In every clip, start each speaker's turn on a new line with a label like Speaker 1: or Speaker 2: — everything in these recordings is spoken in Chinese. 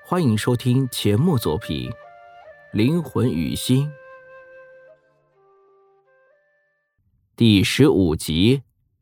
Speaker 1: 欢迎收听节目作品《灵魂与心》第15集。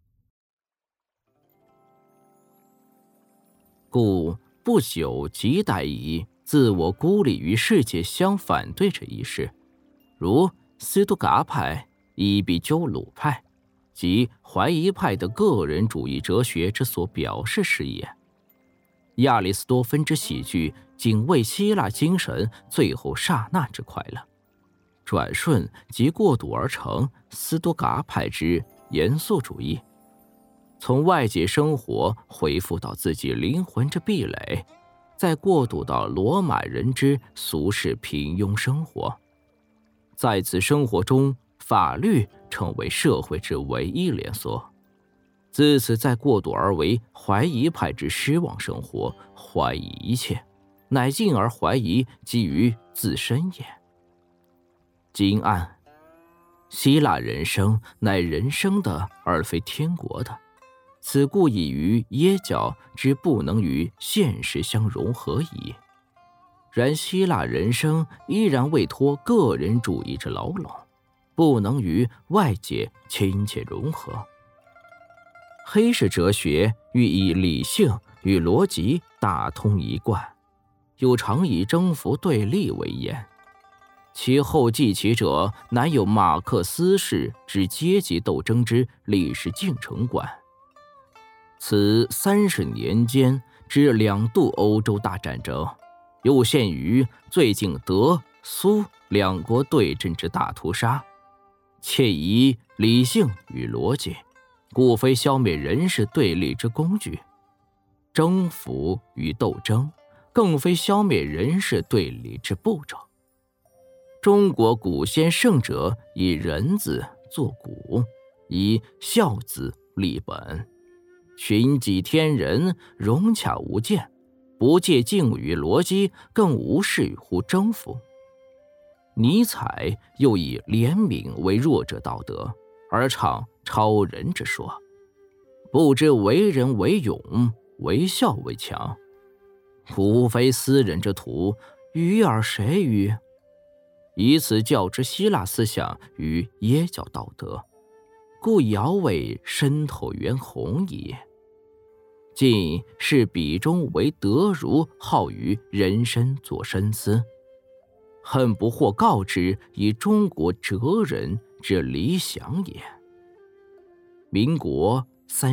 Speaker 1: 故不久即待以自我孤立于世界相反对着一事，如斯多噶派、伊壁鸠鲁派及怀疑派的个人主义哲学之所表示是也。亚里士多芬之喜剧仅为希腊精神最后刹那之快乐，转瞬即过渡而成斯多噶派之严肃主义，从外界生活恢复到自己灵魂之壁垒，再过渡到罗马人之俗世平庸生活。在此生活中，法律成为社会之唯一连锁，自此再过渡而为怀疑派之失望生活，怀疑一切，乃进而怀疑基于自身也。今案，希腊人生乃人生的，而非天国的，此故已于耶教之不能与现实相融合矣。然希腊人生依然未脱个人主义之牢笼，不能与外界亲切融合。黑式哲学欲以理性与逻辑大通一贯，又常以征服对立为言，其后继其者乃有马克思式之阶级斗争之历史进程观。此30年间之2度欧洲大战争，又限于最近德苏2国对阵之大屠杀，且以理性与逻辑，故非消灭人事对立之工具；征服与斗争，更非消灭人事对立之步骤。中国古先圣者以人字作古，以孝字立本，循己天人，融洽无间，不借敬与逻辑，更无视乎征服。尼采又以怜悯为弱者道德，而倡超人之说，不知为人为勇，为孝为强，吾非斯人之徒，与尔谁与？以此较之希腊思想与耶教道德，故尧为深透渊鸿也。今是彼中为德儒好于人身作深思，恨不或告之以中国哲人之理想也。民国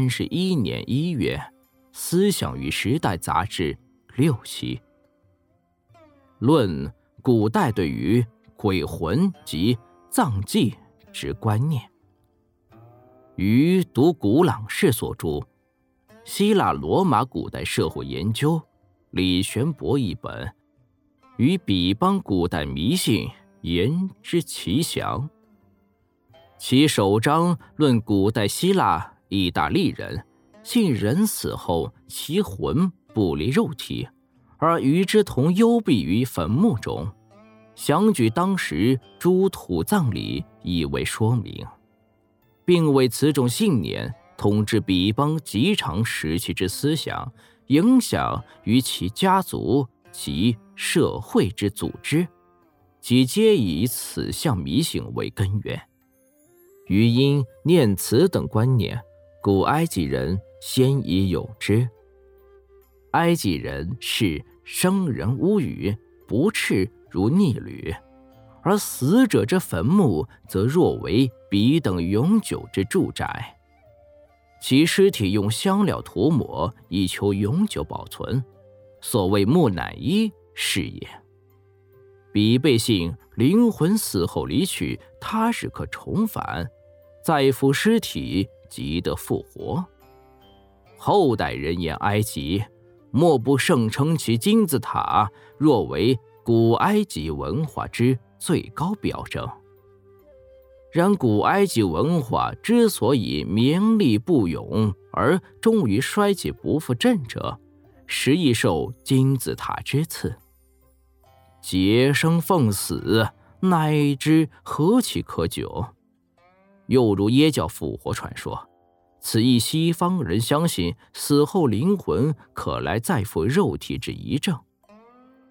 Speaker 1: 31年1月，《思想与时代》杂志6期，论古代对于鬼魂及葬祭之观念。于读古朗士所著《希腊罗马古代社会研究》李玄博一本，与彼邦古代迷信言之其详。其首章论古代希腊意大利人信人死后其魂不离肉体，而与之同幽闭于坟墓中，详举当时诸土葬礼以为说明，并为此种信念统治彼邦极长时期之思想，影响于其家族及社会之组织，即皆以此项迷信为根源。余因念慈等观念，古埃及人先已有之。埃及人视生人无语，不斥如逆旅，而死者之坟墓则若为彼等永久之住宅，其尸体用香料涂抹，以求永久保存，所谓木乃伊是也。彼辈信灵魂死后离去，他日可重返，再复尸体即得复活。后代人言埃及，莫不盛称其金字塔若为古埃及文化之最高表征。然古埃及文化之所以名利不永而终于衰竭不复振者，实亦受金字塔之赐。劫生奉死，乃知何其可久？又如耶教复活传说，此亦西方人相信死后灵魂可来再复肉体之一证。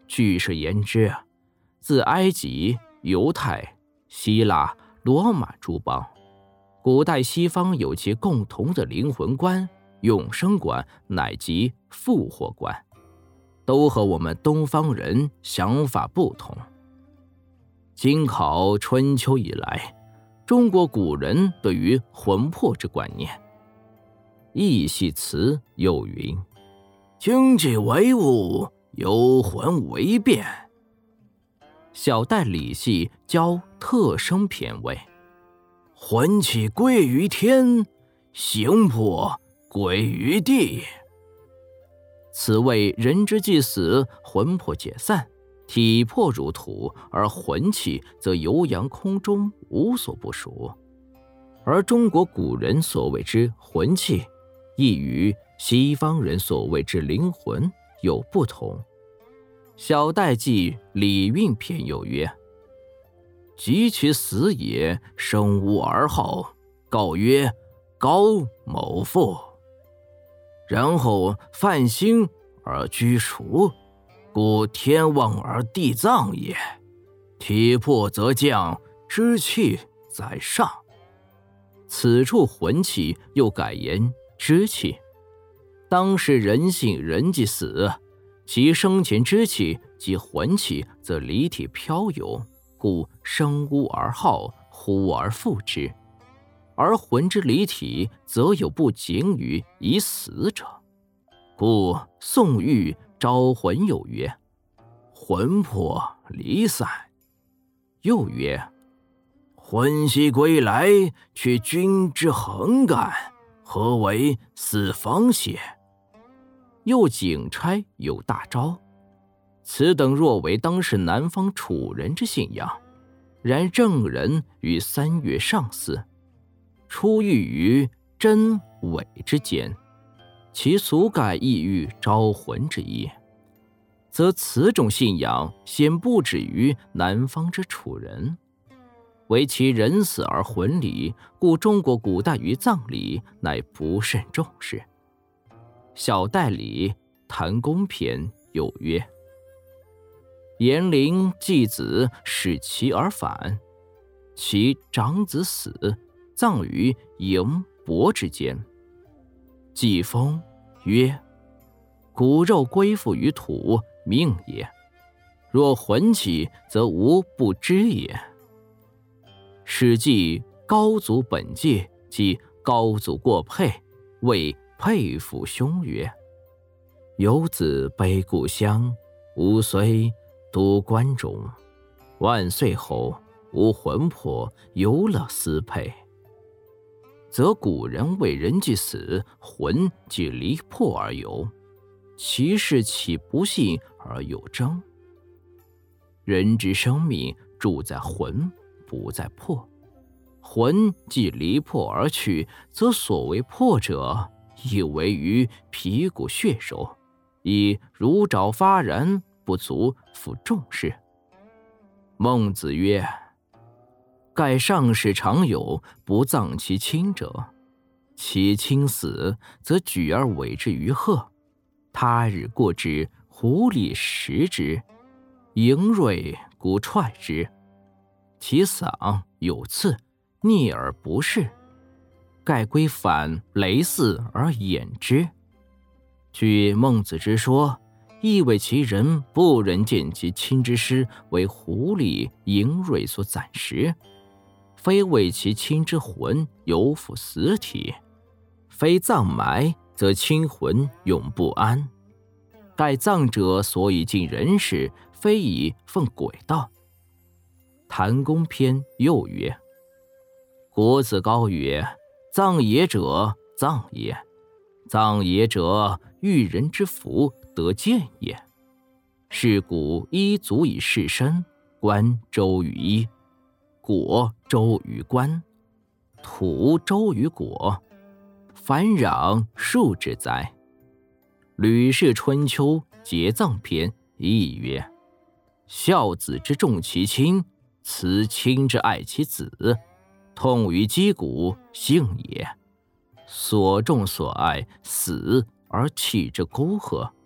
Speaker 1: 据是言之，自埃及、犹太、希腊、罗马诸邦，古代西方有其共同的灵魂观、永生观乃及复活观，都和我们东方人想法不同。经考春秋以来，中国古人对于魂魄之观念，易系辞有云：经济为物，有魂为变。小戴礼系教特生篇位，魂气归于天，形魄归于地。此谓人之既死，魂魄解散，体魄入土，而魂气则游扬空中，无所不属。而中国古人所谓之魂气，亦与西方人所谓之灵魂有不同。小戴记礼运篇有曰：及其死也，生无而后，告曰高某父。然后泛星而居除，故天旺而地藏也。体魄则降，之气在上。此处魂气又改言之气。当时人性人既死，其生前之气及魂气则离体飘游，故生乌而好，忽而复之。而魂之离体，则有不警于已死者。故宋玉招魂有曰：魂魄离散。又曰：魂兮归来，去君之恒感，何为四方邪？又景差有大招。此等若为当时南方楚人之信仰，然郑人于3月上巳，出狱于真伪之间，其俗改意欲招魂之意，则此种信仰先不止于南方之楚人，唯其人死而魂离，故中国古代于葬礼乃不甚重视。小戴礼谈公篇有曰：严陵继子使其而返，其长子死，葬于营帛之间。季风曰：骨肉归附于土，命也；若魂气，则无不知也。史记高祖本纪即高祖过沛，谓沛父兄曰：游子悲故乡，吾虽都关中，万岁后无魂魄游乐思沛。则古人为人既死，魂即离魄而游，其事岂不信而有争？人之生命住在魂，不在魄。魂既离魄而去，则所谓魄者，亦为于皮骨血肉，以如爪发然，不足负重视。孟子曰：盖上世常有不葬其亲者，其亲死，则举而委之于壑，他日过之，狐狸食之，蝇蚋故踹之，其嗓有刺，逆而不视，盖归反雷肆而掩之。据孟子之说，亦为其人不忍见其亲之尸为狐狸蝇蚋所暂食，非为其亲之魂犹附死体，非葬埋，则亲魂永不安。盖葬者所以尽人事，非以奉鬼道。谈公篇又曰：国子高曰：葬也者，葬也；葬也者，遇人之福，得见也。是古一足以事身，官周于一，果周于官，土周于果，凡壤数之哉。吕氏春秋节葬篇亦曰：孝子之重其亲，慈亲之爱其子，痛于击鼓，幸也。所重所爱，死而弃之孤何？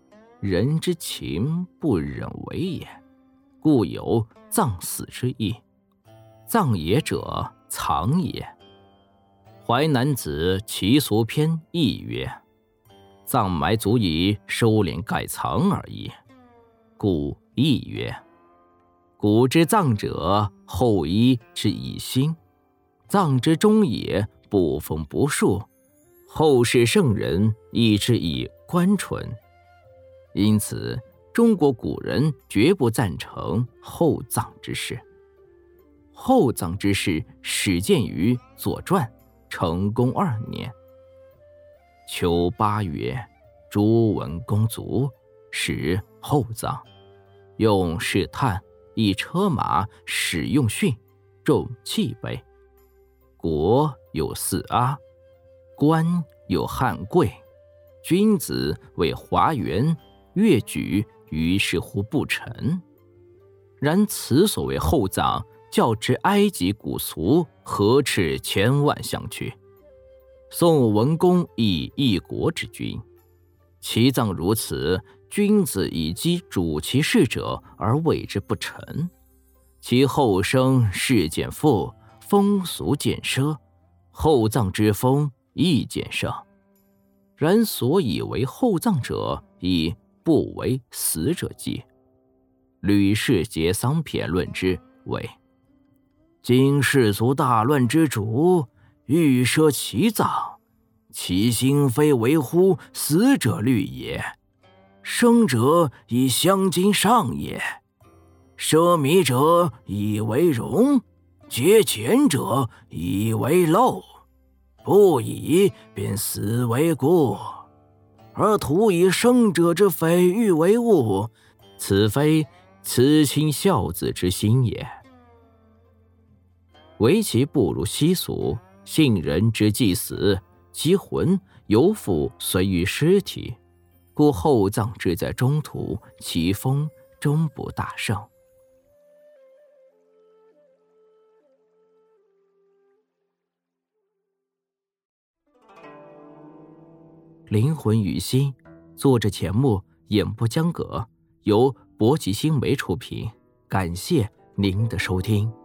Speaker 1: 人之情不忍为也，故有葬死之意。葬也者，藏也。淮南子·其俗篇》亦曰：葬埋足以收敛盖藏而已。故亦曰：古之葬者，后医之以心，葬之终也，不封不树，后世圣人亦之以官纯。因此中国古人绝不赞成厚葬之事。厚葬之事始见于《左传》成公2年。秋8月，朱文公卒，使厚葬，用试探，以车马使用训，重器碑。国有4阿，官有汉贵，君子为华元，越举于是乎不成。然此所谓厚葬，较之埃及古俗，何斥千万相去。宋文公亦一国之君，其葬如此，君子以击主其事者而谓之不成。其后生事渐复，风俗渐奢，厚葬之风亦渐盛。然所以为厚葬者，亦不为死者祭。吕氏节丧篇论之为：今世俗大乱之主，欲奢其葬，其心非为乎死者虑也。生者以相今上也，奢靡者以为荣，节俭者以为陋，不以便死为故，而徒以生者之匪欲为物，此非慈亲孝子之心也。唯其不如稀俗，信人之祭死，其魂犹复随于尸体，故厚葬之在中途，其风终不大盛。灵魂与心，作者钱穆，演播江葛，由博吉新媒出品，感谢您的收听。